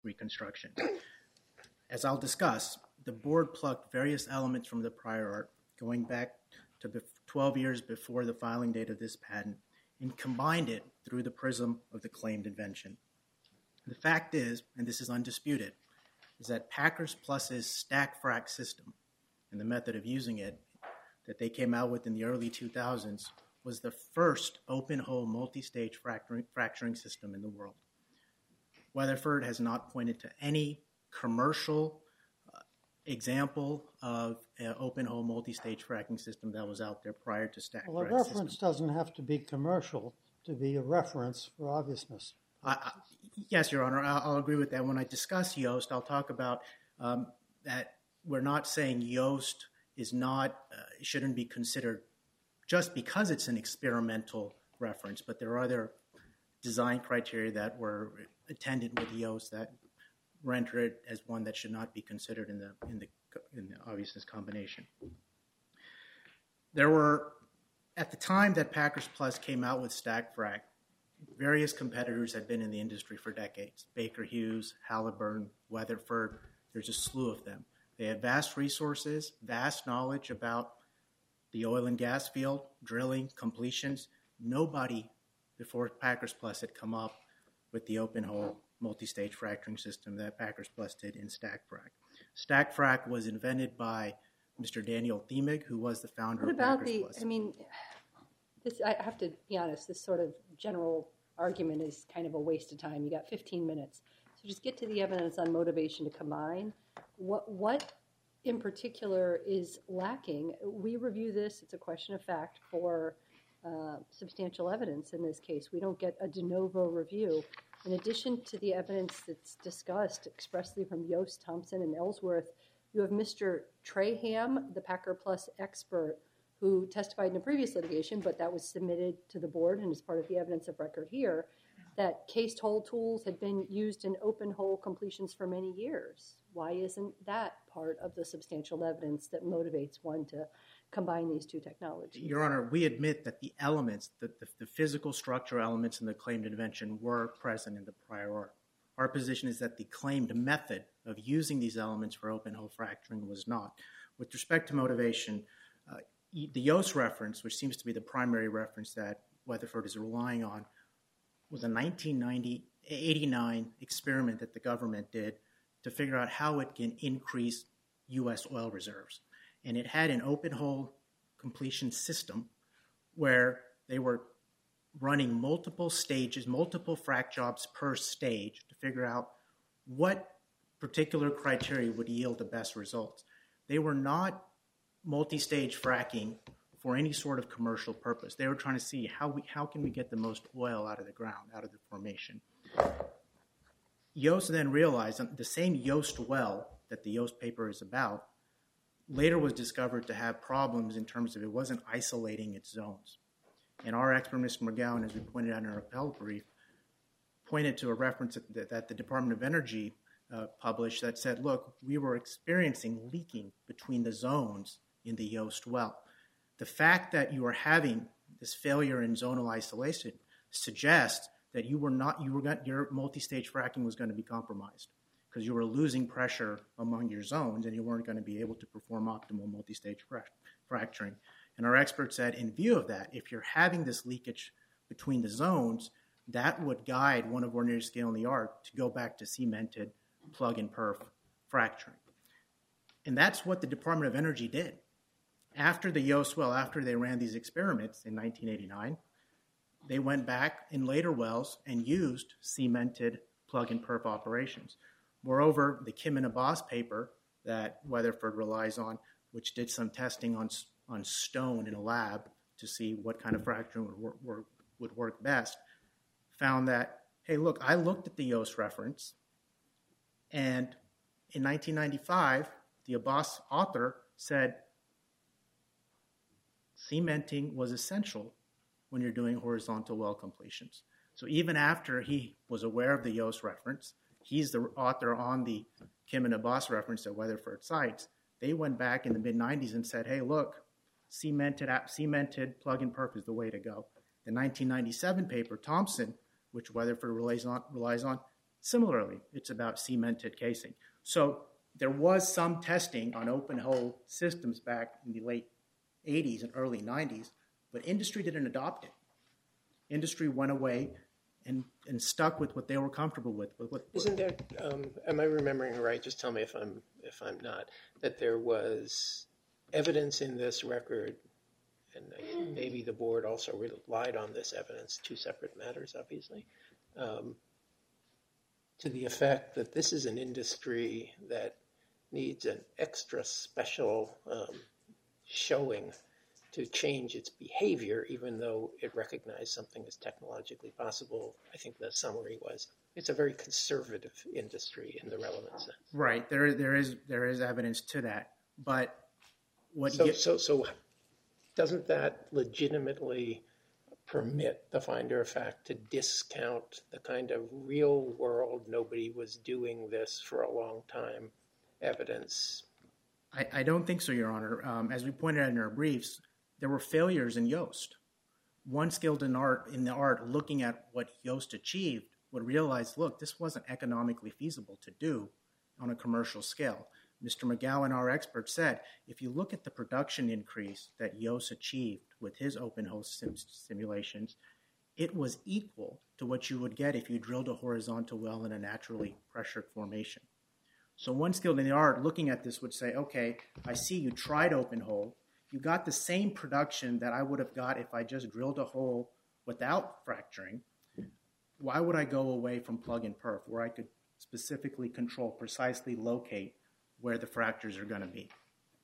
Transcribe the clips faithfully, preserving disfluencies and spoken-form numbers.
reconstruction. As I'll discuss, the board plucked various elements from the prior art, going back to twelve years before the filing date of this patent, and combined it through the prism of the claimed invention. The fact is, and this is undisputed, is that Packers Plus's stack frac system and the method of using it that they came out with in the early two thousands was the first open-hole multi-stage fracturing, fracturing system in the world. Weatherford has not pointed to any commercial uh, example of an open-hole multi-stage fracking system that was out there prior to stack Well, a frac reference system. doesn't have to be commercial to be a reference for obviousness. I, I, yes, Your Honor, I'll, I'll agree with that. When I discuss Yoast, I'll talk about um, that we're not saying Yoast is not, uh, shouldn't be considered just because it's an experimental reference, but there are other design criteria that were attendant with Yoast that render it as one that should not be considered in the in the in the obviousness combination. There were, at the time that Packers Plus came out with Stack Frac, various competitors had been in the industry for decades. Baker Hughes, Halliburton, Weatherford, there's a slew of them. They had vast resources, vast knowledge about the oil and gas field, drilling, completions. Nobody before Packers Plus had come up with the open hole multi-stage fracturing system that Packers Plus did in Stack Frac. Stack Frac was invented by Mister Daniel Thiemig, who was the founder what of about Packers the, Plus. I mean, this, I have to be honest, this sort of general argument is kind of a waste of time. You got fifteen minutes. So just get to the evidence on motivation to combine. What, what in particular is lacking? We review this, it's a question of fact for uh, substantial evidence in this case. We don't get a de novo review. In addition to the evidence that's discussed expressly from Yoast, Thompson, and Ellsworth, you have Mister Traham, the Packer Plus expert, who testified in a previous litigation, but that was submitted to the board and is part of the evidence of record here, that cased hole tools had been used in open hole completions for many years. Why isn't that part of the substantial evidence that motivates one to combine these two technologies? Your Honor, we admit that the elements, the, the, the physical structure elements in the claimed invention were present in the prior art. Our position is that the claimed method of using these elements for open hole fracturing was not. With respect to motivation, uh, the Yoast reference, which seems to be the primary reference that Weatherford is relying on, was a nineteen eighty-nine experiment that the government did to figure out how it can increase U S oil reserves. And it had an open hole completion system where they were running multiple stages, multiple frac jobs per stage to figure out what particular criteria would yield the best results. They were not multi-stage fracking for any sort of commercial purpose. They were trying to see how we how can we get the most oil out of the ground, out of the formation. Yoast then realized that the same Yoast well that the Yoast paper is about later was discovered to have problems in terms of it wasn't isolating its zones. And our expert, Mister McGowan, as we pointed out in our appellate brief, pointed to a reference that, that the Department of Energy uh, published that said, look, we were experiencing leaking between the zones in the Yoast well. The fact that you are having this failure in zonal isolation suggests that you were not, you were got, your multi-stage fracking was going to be compromised because you were losing pressure among your zones and you weren't going to be able to perform optimal multi-stage fra- fracturing. And our expert said, in view of that, if you're having this leakage between the zones, that would guide one of ordinary skill in the art to go back to cemented plug and perf fracturing. And that's what the Department of Energy did. After the Yoast well, after they ran these experiments in nineteen eighty-nine, they went back in later wells and used cemented plug and perf operations. Moreover, the Kim and Abbas paper that Weatherford relies on, which did some testing on, on stone in a lab to see what kind of fracturing would work, work, would work best, found that, hey, look, I looked at the Yoast reference, and in nineteen ninety-five, the Abbas author said cementing was essential when you're doing horizontal well completions. So even after he was aware of the Yoast reference, he's the author on the Kim and Abbas reference that Weatherford cites, they went back in the mid nineties and said, hey, look, cemented, cemented plug and perf is the way to go. The nineteen ninety-seven paper, Thompson, which Weatherford relies on, relies on Similarly, it's about cemented casing. So there was some testing on open hole systems back in the late eighties and early nineties, but industry didn't adopt it. Industry went away and, and stuck with what they were comfortable with. with what, Isn't there, um, am I remembering right, just tell me if I'm, if I'm not, that there was evidence in this record, and maybe the board also relied on this evidence, two separate matters, obviously, um, to the effect that this is an industry that needs an extra special um, showing to change its behavior, even though it recognized something is technologically possible. I think the summary was, it's a very conservative industry in the relevant sense. Right, there, there is there is evidence to that, but what so, you, so, so doesn't that legitimately permit the finder of fact to discount the kind of real world, nobody was doing this for a long time evidence? I, I don't think so, Your Honor. Um, as we pointed out in our briefs, there were failures in Yoast. One skilled in art, in the art, looking at what Yoast achieved, would realize, look, this wasn't economically feasible to do on a commercial scale. Mister McGowan, our expert, said, if you look at the production increase that Yoast achieved with his open hole sim simulations, it was equal to what you would get if you drilled a horizontal well in a naturally pressured formation. So one skilled in the art looking at this would say, okay, I see you tried open hole. You got the same production that I would have got if I just drilled a hole without fracturing. Why would I go away from plug and perf, where I could specifically control, precisely locate where the fractures are going to be?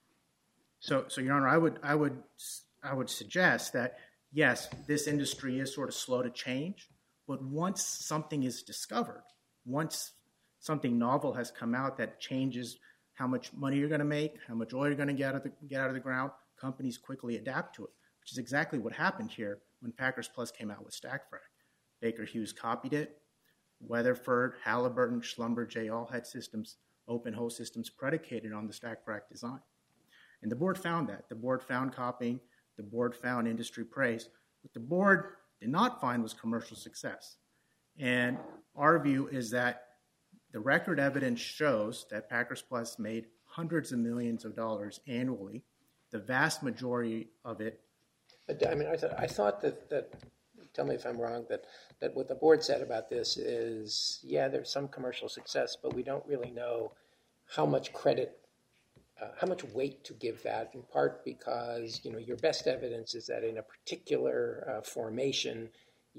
So, so Your Honor, I would, I would, I would suggest that yes, this industry is sort of slow to change, but once something is discovered, once something novel has come out that changes how much money you're going to make, how much oil you're going to get out of the, get out of the ground, companies quickly adapt to it, which is exactly what happened here when Packers Plus came out with StackFrac. Baker Hughes copied it. Weatherford, Halliburton, Schlumberger all had systems, open hole systems predicated on the StackFrac design. And the board found that. The board found copying. The board found industry praise. What the board did not find was commercial success. And our view is that the record evidence shows that Packers Plus made hundreds of millions of dollars annually. The vast majority of it. I mean, I, th I thought that, that, tell me if I'm wrong, that, that what the board said about this is, yeah, there's some commercial success, but we don't really know how much credit, uh, how much weight to give that, in part because, you know, your best evidence is that in a particular uh, formation,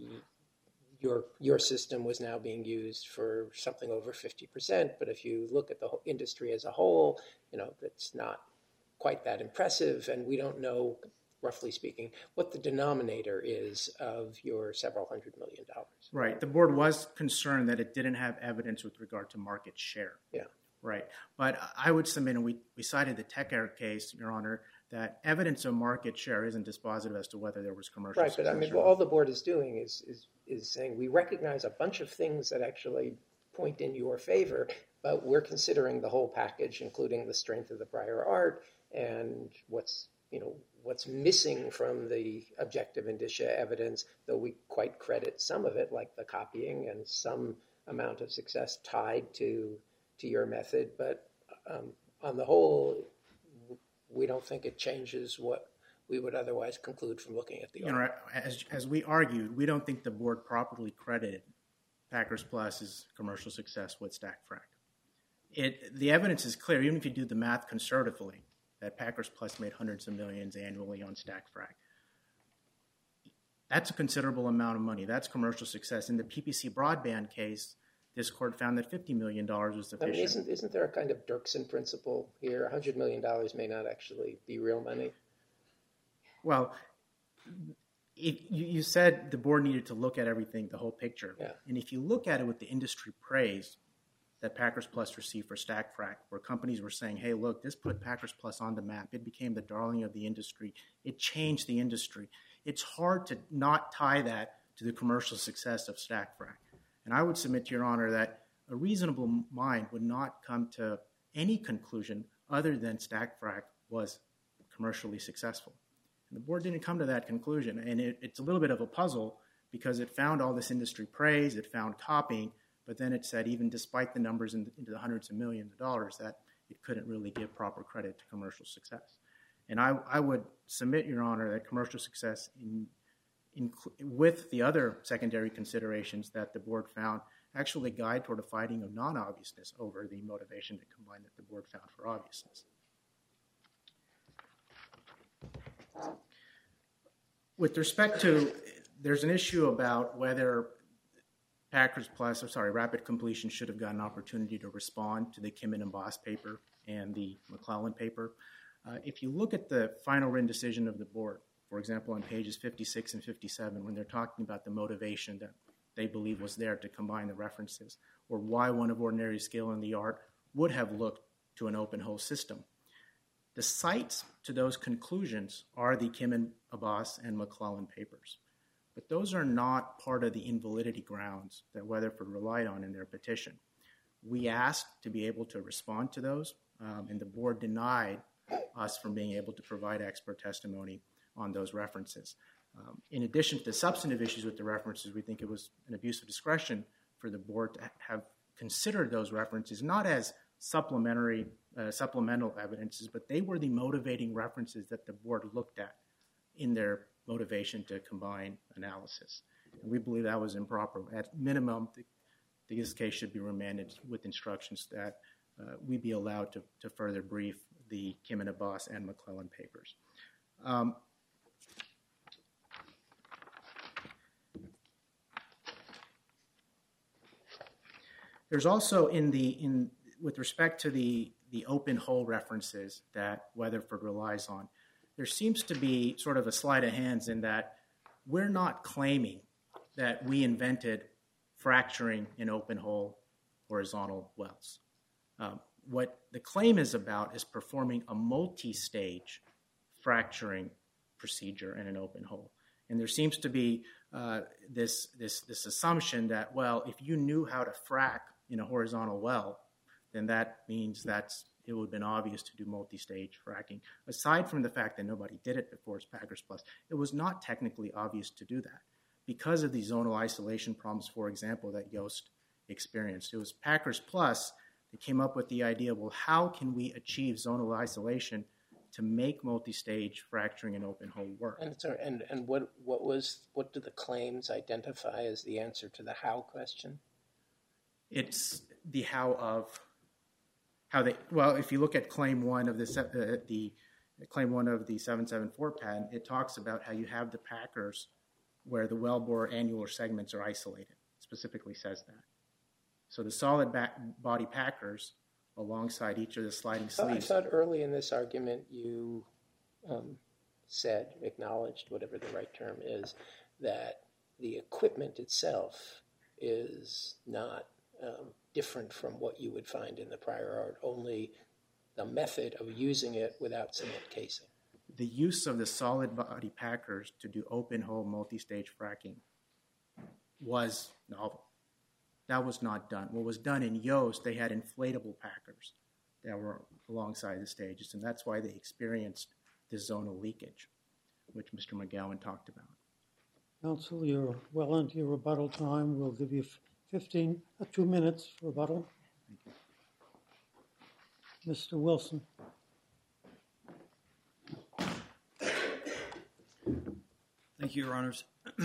your, your system was now being used for something over fifty percent, but if you look at the whole industry as a whole, you know, that's not quite that impressive, and we don't know, roughly speaking, what the denominator is of your several hundred million dollars. Right. The board was concerned that it didn't have evidence with regard to market share. Yeah. Right. But I would submit, and we, we cited the TechAir case, Your Honor, that evidence of market share isn't dispositive as to whether there was commercial Right, but I mean, well, all the board is doing is, is, is saying we recognize a bunch of things that actually point in your favor, but we're considering the whole package, including the strength of the prior art and what's, you know, what's missing from the objective indicia evidence, though we quite credit some of it, like the copying and some amount of success tied to, to your method. But um, on the whole, we don't think it changes what we would otherwise conclude from looking at the you know, as, as we argued, we don't think the board properly credited Packers Plus's commercial success with StackFrac. It, the evidence is clear, even if you do the math conservatively, that Packers Plus made hundreds of millions annually on StackFrac. That's a considerable amount of money. That's commercial success. In the P P C broadband case, this court found that fifty million dollars was sufficient. I mean, isn't, isn't there a kind of Dirksen principle here? one hundred million dollars may not actually be real money. Well, it, you, you said the board needed to look at everything, the whole picture. Yeah. And if you look at it with the industry praise that Packers Plus received for StackFrac, where companies were saying, hey, look, this put Packers Plus on the map. It became the darling of the industry. It changed the industry. It's hard to not tie that to the commercial success of StackFrac. And I would submit to Your Honor that a reasonable mind would not come to any conclusion other than StackFrac was commercially successful. And the board didn't come to that conclusion. And it, it's a little bit of a puzzle because it found all this industry praise, it found copying, But then it said even despite the numbers in, into the hundreds of millions of dollars, that it couldn't really give proper credit to commercial success. And I, I would submit, Your Honor, that commercial success in, in, with the other secondary considerations that the board found actually guide toward a finding of non-obviousness over the motivation to combine that the board found for obviousness. With respect to, there's an issue about whether Packers Plus, or sorry, Rapid Completion should have gotten an opportunity to respond to the Kimmon and Boss paper and the McClellan paper. Uh, if you look at the final written decision of the board, for example, on pages fifty-six and fifty-seven, when they're talking about the motivation that they believe was there to combine the references, or why one of ordinary skill in the art would have looked to an open hole system, the cites to those conclusions are the Kimmon, Abbas, and McClellan papers. But those are not part of the invalidity grounds that Weatherford relied on in their petition. We asked to be able to respond to those, um, and the board denied us from being able to provide expert testimony on those references. Um, in addition to the substantive issues with the references, we think it was an abuse of discretion for the board to have considered those references not as supplementary, uh, supplemental evidences, but they were the motivating references that the board looked at in their motivation to combine analysis. And we believe that was improper. At minimum, the, this case should be remanded with instructions that uh, we be allowed to, to further brief the Kimmon, Abbas, and McClellan papers. Um, there's also in the, in with respect to the, the open hole references that Weatherford relies on, there seems to be sort of a sleight of hands in that we're not claiming that we invented fracturing in open hole horizontal wells. Um, what the claim is about is performing a multi-stage fracturing procedure in an open hole. And there seems to be uh, this, this, this assumption that, well, if you knew how to frack in a horizontal well, then that means that's it would have been obvious to do multi-stage fracking. Aside from the fact that nobody did it before Packers Plus, it was not technically obvious to do that because of the zonal isolation problems, for example, that Yost experienced. It was Packers Plus that came up with the idea, well, how can we achieve zonal isolation to make multi-stage fracturing in open hole work? And sorry, and, and what what was what do the claims identify as the answer to the how question? It's the how of how they, well, if you look at claim one of the, uh, the claim one of the seven seven four patent, it talks about how you have the packers where the wellbore annular segments are isolated. It specifically says that. So the solid back body packers alongside each of the sliding sleeves. I thought early in this argument you um, said, acknowledged, whatever the right term is, that the equipment itself is not um, different from what you would find in the prior art, only the method of using it without cement casing. The use of the solid body packers to do open hole multi-stage fracking was novel. That was not done. What was done in Yost, they had inflatable packers that were alongside the stages, and that's why they experienced the zonal leakage, which Mister McGowan talked about. Counsel, you're well into your rebuttal time. We'll give you fifteen, uh, two minutes for rebuttal. Thank you. Mister Wilson. Thank you, Your Honors.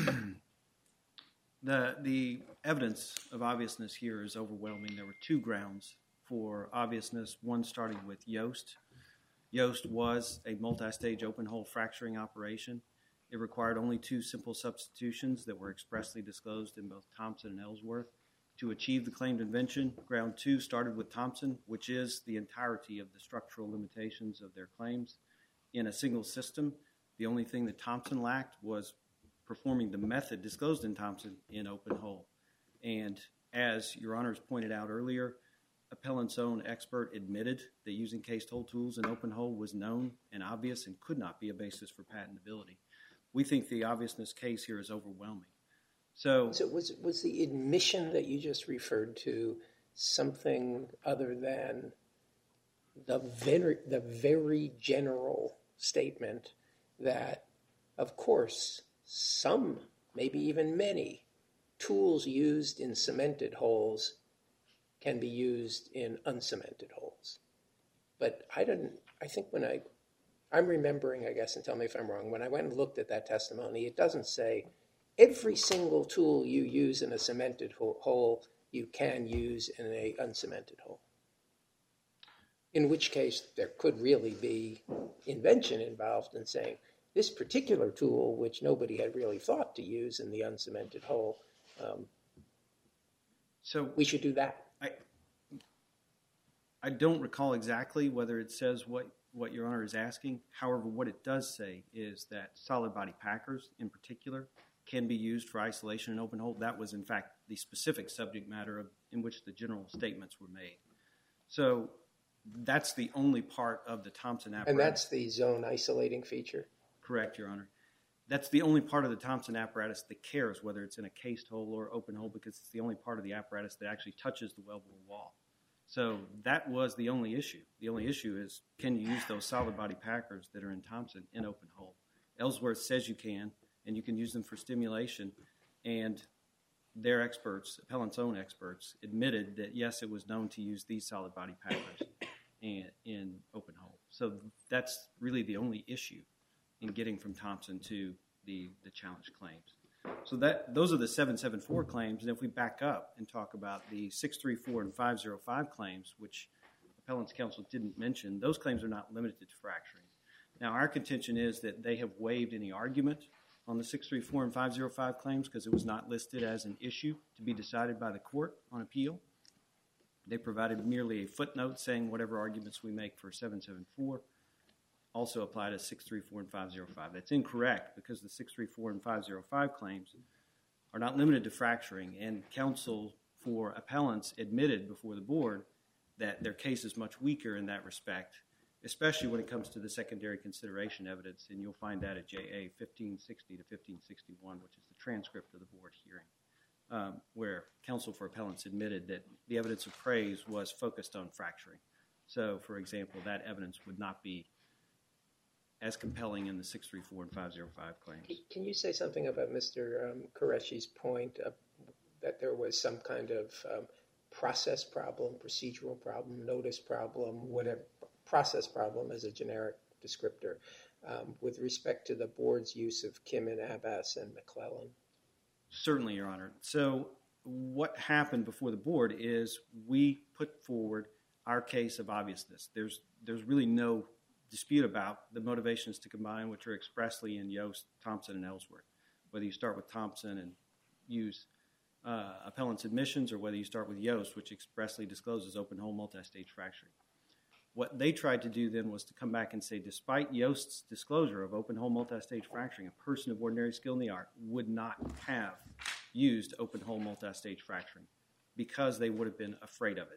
the the evidence of obviousness here is overwhelming. There were two grounds for obviousness, one starting with Yost. Yost was a multi-stage open hole fracturing operation. It required only two simple substitutions that were expressly disclosed in both Thompson and Ellsworth. To achieve the claimed invention, ground two started with Thompson, which is the entirety of the structural limitations of their claims in a single system. The only thing that Thompson lacked was performing the method disclosed in Thompson in open hole. And as Your Honors pointed out earlier, appellant's own expert admitted that using cased hole tools in open hole was known and obvious and could not be a basis for patentability. We think the obviousness case here is overwhelming. So, so was, was the admission that you just referred to something other than the very, the very general statement that, of course, some, maybe even many, tools used in cemented holes can be used in uncemented holes. But I didn't, I think when I, I'm remembering, I guess, and tell me if I'm wrong, when I went and looked at that testimony, it doesn't say every single tool you use in a cemented hole you can use in a uncemented hole. In which case, there could really be invention involved in saying, this particular tool, which nobody had really thought to use in the uncemented hole, um, so we should do that. I, I don't recall exactly whether it says what, what Your Honor is asking. However, what it does say is that solid body packers in particular can be used for isolation in open hole. That was, in fact, the specific subject matter of, in which the general statements were made. So that's the only part of the Thompson apparatus. And that's the zone isolating feature? Correct, Your Honor. That's the only part of the Thompson apparatus that cares whether it's in a cased hole or open hole, because it's the only part of the apparatus that actually touches the wellbore wall. So that was the only issue. The only issue is, can you use those solid body packers that are in Thompson in open hole? Ellsworth says you can, and you can use them for stimulation. And their experts, appellant's own experts, admitted that, yes, it was known to use these solid body packers in, in open hole. So that's really the only issue in getting from Thompson to the, the challenge claims. So that those are the seven seven four claims. And if we back up and talk about the six three four and five oh five claims, which appellant's counsel didn't mention, those claims are not limited to fracturing. Now, our contention is that they have waived any argument on the six three four and five oh five claims because it was not listed as an issue to be decided by the court on appeal. They provided merely a footnote saying whatever arguments we make for seven seven four also apply to six three four and five oh five. That's incorrect because the six three four and five oh five claims are not limited to fracturing, and counsel for appellants admitted before the board that their case is much weaker in that respect, especially when it comes to the secondary consideration evidence, and you'll find that at J A fifteen sixty to fifteen sixty-one, which is the transcript of the board hearing, um, where counsel for appellants admitted that the evidence of praise was focused on fracturing. So, for example, that evidence would not be as compelling in the six three four and five oh five claims. Can you say something about Mister Um, Qureshi's point uh, that there was some kind of um, process problem, procedural problem, notice problem, whatever, process problem as a generic descriptor um, with respect to the board's use of Kim and Abbas and McClellan? Certainly, Your Honor. So what happened before the board is we put forward our case of obviousness. There's, there's really no dispute about the motivations to combine, which are expressly in Yost, Thompson, and Ellsworth. Whether you start with Thompson and use uh, appellant's admissions, or whether you start with Yost, which expressly discloses open hole multi-stage fracturing. What they tried to do then was to come back and say, despite Yost's disclosure of open hole multi-stage fracturing, a person of ordinary skill in the art would not have used open hole multi-stage fracturing because they would have been afraid of it.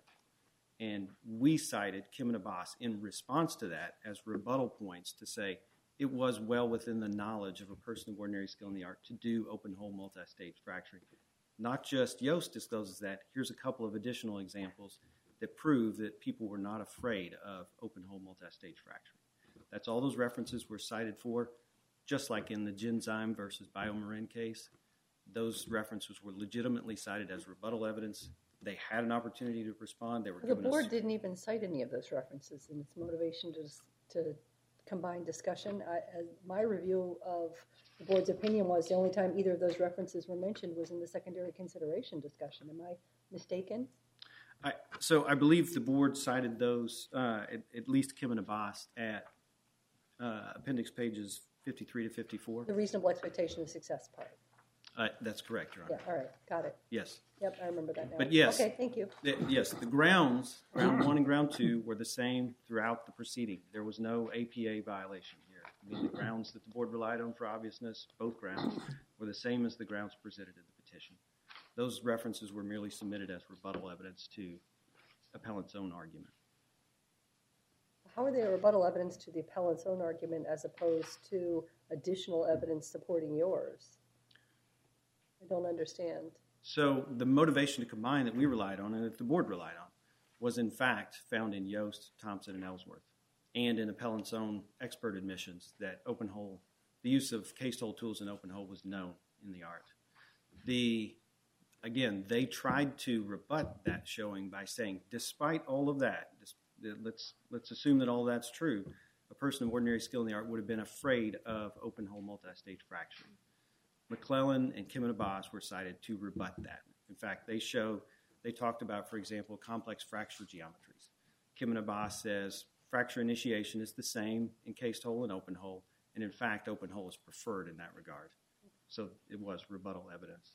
And we cited Kim and Abbas in response to that as rebuttal points to say it was well within the knowledge of a person of ordinary skill in the art to do open hole multi-stage fracturing. Not just Yost discloses that. Here's a couple of additional examples that prove that people were not afraid of open hole multi-stage fracturing. That's all those references were cited for, just like in the Genzyme versus BioMarin case. Those references were legitimately cited as rebuttal evidence. They had an opportunity to respond. They were The given board us... didn't even cite any of those references in its motivation to, to combine discussion. I, as my review of the board's opinion was the only time either of those references were mentioned was in the secondary consideration discussion. Am I mistaken? I, so I believe the board cited those, uh, at, at least Kim and Abbas, at uh, appendix pages fifty-three to fifty-four. The reasonable expectation of success part. Uh, that's correct, Your Honor. Yeah, all right, got it. Yes. Yep, I remember that now. But yes. Okay, thank you. The, yes, the grounds, ground one and ground two, were the same throughout the proceeding. There was no A P A violation here. I mean, the grounds that the board relied on for obviousness, both grounds, were the same as the grounds presented in the petition. Those references were merely submitted as rebuttal evidence to appellant's own argument. How are they a rebuttal evidence to the appellant's own argument as opposed to additional evidence supporting yours? I don't understand. So the motivation to combine that we relied on and that the board relied on was in fact found in Yost, Thompson, and Ellsworth, and in appellant's own expert admissions that open hole, the use of cased hole tools in open hole was known in the art. The again, they tried to rebut that showing by saying, despite all of that, let's let's assume that all that's true, a person of ordinary skill in the art would have been afraid of open-hole multi-stage fracturing. McClellan and Kim and Abbas were cited to rebut that. In fact, they show, they talked about, for example, complex fracture geometries. Kim and Abbas says fracture initiation is the same in cased hole and open hole, and in fact, open hole is preferred in that regard. So it was rebuttal evidence.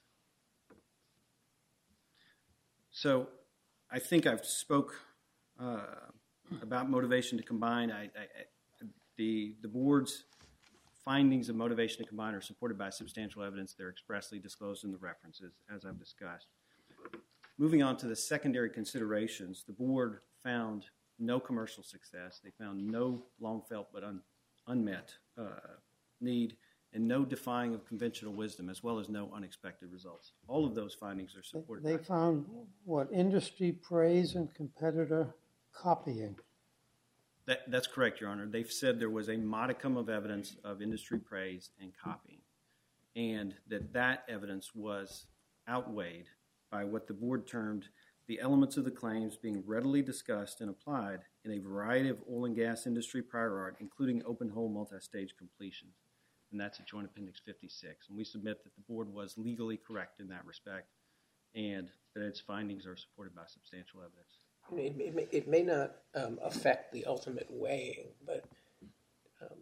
So I think I've spoke uh, about motivation to combine. I, I, the, the board's findings of motivation to combine are supported by substantial evidence. They're expressly disclosed in the references, as I've discussed. Moving on to the secondary considerations, the board found no commercial success. They found no long-felt but un, unmet uh, need, and no defying of conventional wisdom, as well as no unexpected results. All of those findings are supported. They by found what? Industry praise and competitor copying. That, that's correct, Your Honor. They've said there was a modicum of evidence of industry praise and copying, and that that evidence was outweighed by what the board termed the elements of the claims being readily discussed and applied in a variety of oil and gas industry prior art, including open-hole multi-stage completions. And that's at Joint Appendix fifty-six. And we submit that the board was legally correct in that respect, and that its findings are supported by substantial evidence. It, it, may, it may not um, affect the ultimate weighing, but um,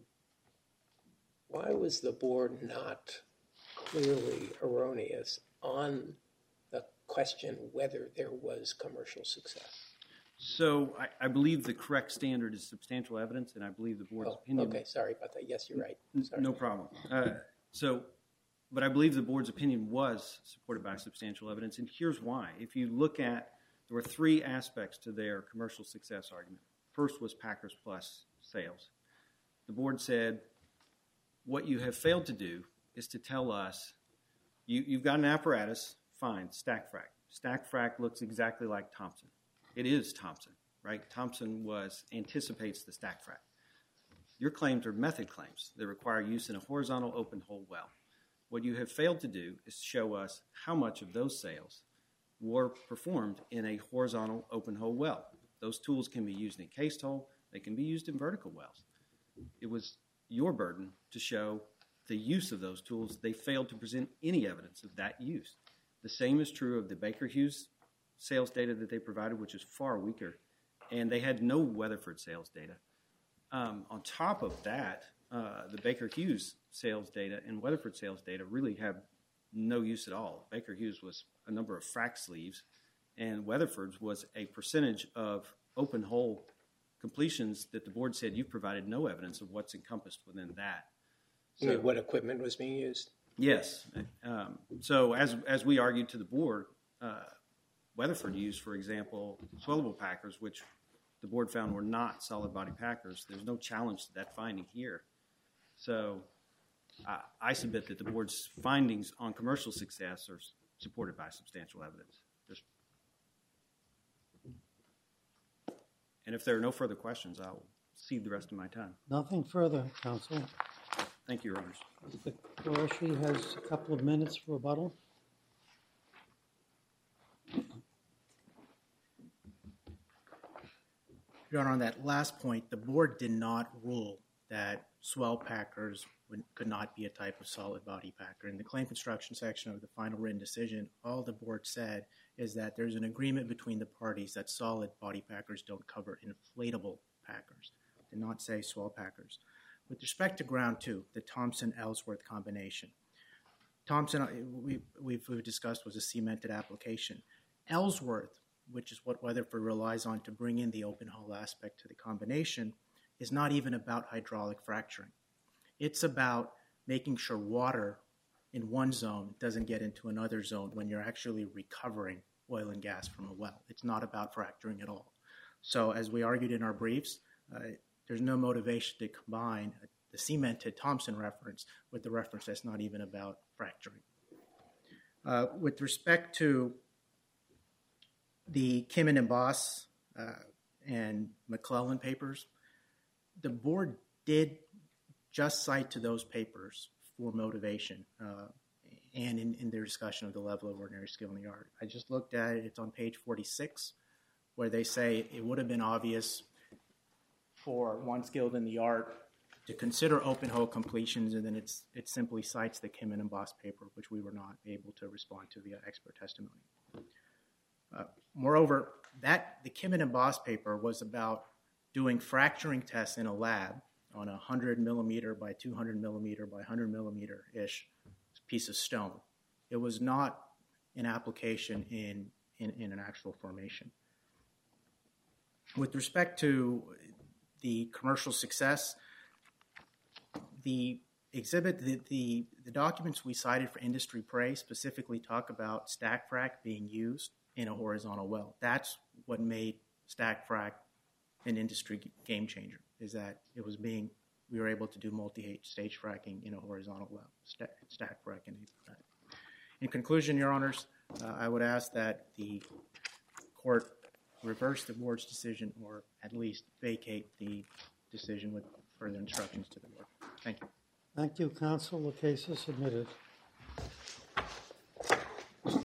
why was the board not clearly erroneous on the question whether there was commercial success? So I, I believe the correct standard is substantial evidence, and I believe the board's Oh, opinion... okay, sorry about that. Yes, you're right. Sorry. No problem. Uh, so, but I believe the board's opinion was supported by substantial evidence, and here's why. If you look at, there were three aspects to their commercial success argument. First was Packers Plus sales. The board said, what you have failed to do is to tell us, you, you've got an apparatus, fine, stack frac. Stack frac looks exactly like Thompson. It is Thompson, right? Thompson was, anticipates the stack frac. Your claims are method claims that require use in a horizontal open hole well. What you have failed to do is show us how much of those sales were performed in a horizontal open hole well. Those tools can be used in a cased hole. They can be used in vertical wells. It was your burden to show the use of those tools. They failed to present any evidence of that use. The same is true of the Baker Hughes sales data that they provided, which is far weaker, and they had no Weatherford sales data. Um, on top of that, uh, the Baker Hughes sales data and Weatherford sales data really have no use at all. Baker Hughes was a number of frac sleeves, and Weatherford's was a percentage of open hole completions that the board said you've provided no evidence of what's encompassed within that. So, you mean what equipment was being used? Yes. Um, so as as we argued to the board, uh, Weatherford used, for example, swellable packers, which the board found were not solid body packers. There's no challenge to that finding here. So uh, I submit that the board's findings on commercial success are supported by substantial evidence. There's... And if there are no further questions, I'll cede the rest of my time. Nothing further, counsel. Thank you, Your Honors. Mister Qureshi has a couple of minutes for rebuttal. Your Honor, on that last point, the board did not rule that swell packers would, could not be a type of solid body packer. In the claim construction section of the final written decision, all the board said is that there's an agreement between the parties that solid body packers don't cover inflatable packers. Did not say swell packers. With respect to ground two, the Thompson-Ellsworth combination, Thompson, we, we've, we've discussed, was a cemented application. Ellsworth, which is what Weatherford relies on to bring in the open hole aspect to the combination, is not even about hydraulic fracturing. It's about making sure water in one zone doesn't get into another zone when you're actually recovering oil and gas from a well. It's not about fracturing at all. So as we argued in our briefs, uh, there's no motivation to combine the cemented Thompson reference with the reference that's not even about fracturing. Uh, with respect to the Kim and Abbas uh, and McClellan papers, the board did just cite to those papers for motivation. Uh, and in, in their discussion of the level of ordinary skill in the art. I just looked at it. It's on page forty-six, where they say it would have been obvious for one skilled in the art to consider open hole completions, and then it's it simply cites the Kimmon and Boss paper, which we were not able to respond to via expert testimony. Uh, moreover, that the Kimmon and Boss paper was about doing fracturing tests in a lab on a one hundred millimeter by two hundred millimeter by one hundred millimeter-ish piece of stone. It was not an application in, in, in an actual formation. With respect to the commercial success, the exhibit, the, the, the documents we cited for industry praise specifically talk about stack frac being used in a horizontal well. That's what made stack frac an industry game changer, is that it was being, we were able to do multi-stage fracking in a horizontal well, stack, stack frac enabled that. In conclusion, Your Honors, uh, I would ask that the court reverse the board's decision or at least vacate the decision with further instructions to the board. Thank you. Thank you, counsel. The case is submitted.